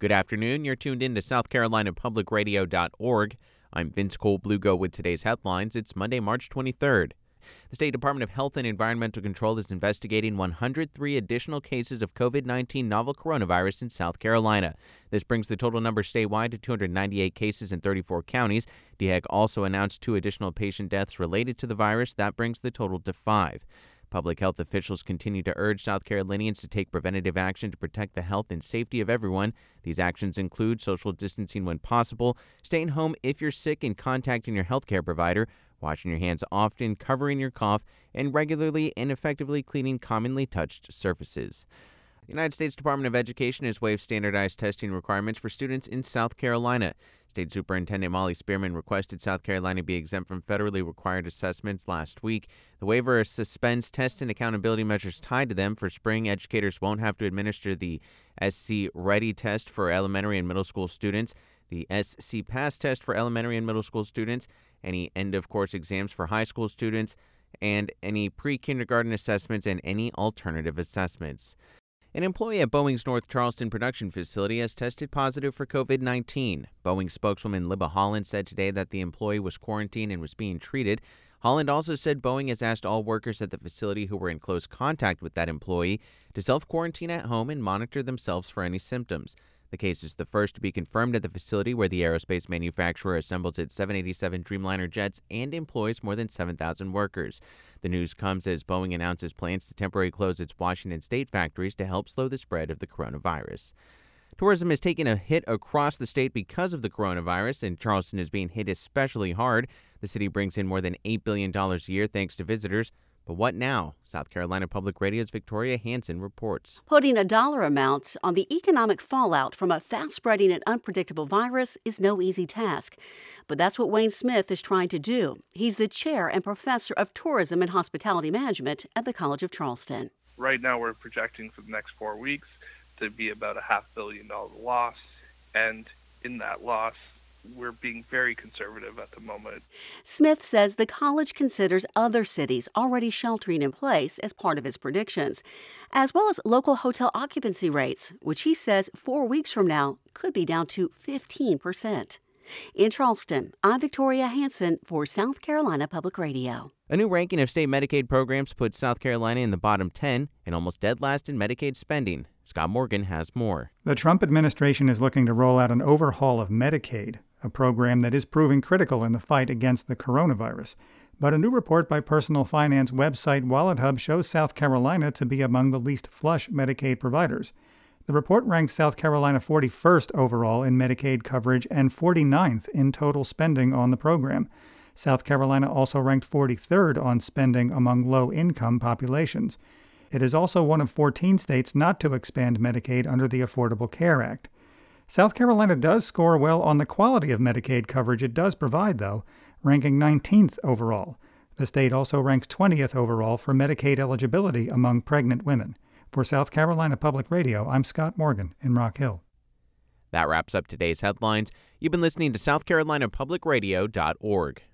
Good afternoon. You're tuned in to SouthCarolinaPublicRadio.org. I'm Vince Cole-Blugo with today's headlines. It's Monday, March 23rd. The State Department of Health and Environmental Control is investigating 103 additional cases of COVID-19 novel coronavirus in South Carolina. This brings the total number statewide to 298 cases in 34 counties. DHEC also announced 2 additional patient deaths related to the virus. That brings the total to 5. Public health officials continue to urge South Carolinians to take preventative action to protect the health and safety of everyone. These actions include social distancing when possible, staying home if you're sick and contacting your healthcare provider, washing your hands often, covering your cough, and regularly and effectively cleaning commonly touched surfaces. The United States Department of Education has waived standardized testing requirements for students in South Carolina. State Superintendent Molly Spearman requested South Carolina be exempt from federally required assessments last week. The waiver suspends tests and accountability measures tied to them. For spring, educators won't have to administer the SC Ready test for elementary and middle school students, the SC Pass test for elementary and middle school students, any end-of-course exams for high school students, and any pre-kindergarten assessments and any alternative assessments. An employee at Boeing's North Charleston production facility has tested positive for COVID-19. Boeing spokeswoman Libba Holland said today that the employee was quarantined and was being treated. Holland also said Boeing has asked all workers at the facility who were in close contact with that employee to self-quarantine at home and monitor themselves for any symptoms. The case is the first to be confirmed at the facility where the aerospace manufacturer assembles its 787 Dreamliner jets and employs more than 7,000 workers. The news comes as Boeing announces plans to temporarily close its Washington state factories to help slow the spread of the coronavirus. Tourism is taking a hit across the state because of the coronavirus, and Charleston is being hit especially hard. The city brings in more than $8 billion a year thanks to visitors. But what now? South Carolina Public Radio's Victoria Hansen reports. Putting a dollar amount on the economic fallout from a fast-spreading and unpredictable virus is no easy task. But that's what Wayne Smith is trying to do. He's the chair and professor of tourism and hospitality management at the College of Charleston. Right now we're projecting for the next 4 weeks to be about a $500 million loss. And in that loss, we're being very conservative at the moment. Smith says the college considers other cities already sheltering in place as part of its predictions, as well as local hotel occupancy rates, which he says 4 weeks from now could be down to 15%. In Charleston, I'm Victoria Hansen for South Carolina Public Radio. A new ranking of state Medicaid programs puts South Carolina in the bottom 10 and almost dead last in Medicaid spending. Scott Morgan has more. The Trump administration is looking to roll out an overhaul of Medicaid, a program that is proving critical in the fight against the coronavirus. But a new report by personal finance website WalletHub shows South Carolina to be among the least flush Medicaid providers. The report ranked South Carolina 41st overall in Medicaid coverage and 49th in total spending on the program. South Carolina also ranked 43rd on spending among low-income populations. It is also one of 14 states not to expand Medicaid under the Affordable Care Act. South Carolina does score well on the quality of Medicaid coverage it does provide, though, ranking 19th overall. The state also ranks 20th overall for Medicaid eligibility among pregnant women. For South Carolina Public Radio, I'm Scott Morgan in Rock Hill. That wraps up today's headlines. You've been listening to SouthCarolinaPublicRadio.org.